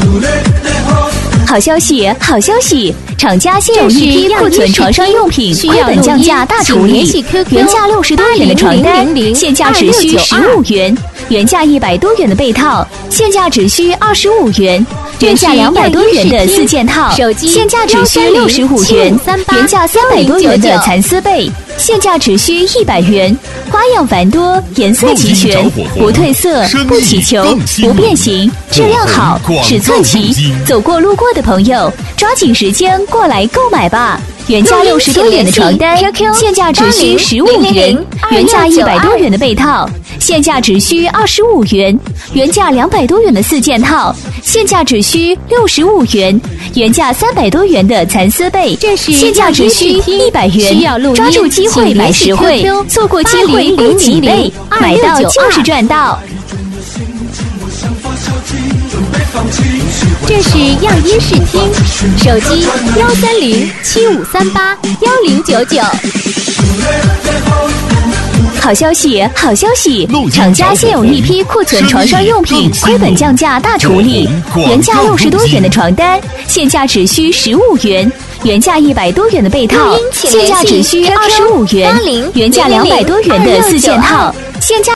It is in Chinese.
好消息，好消息！厂家现有一批库存床上用品亏本降价大处理，原价60多元的床单，现价只需15元；原价100多元的被套，现价只需25元；原价200多元的4件套，现价只需65元；原价300多元的蚕丝被，现价只需100元。花样繁多，颜色齐全，不褪色，不起球，不变形，质量好，尺寸齐。走过路过的朋友，抓紧时间过来购买吧！原价60多元的床单，现价只需15元；原价100多元的被套，现价只需25元；原价200多元的4件套，现价只需65元；原价300多元的蚕丝被，现价只需100元。抓住机会买实惠，错过机会领几倍，买到就是赚到。 这是样音视听，手机13075381099。 好消息，好消息！厂家现有一批库存床上用品亏本降价大处理，原价60多元的床单，现价只需15元；原价100多元的被套，现价只需25元；原价200多元的4件套，现价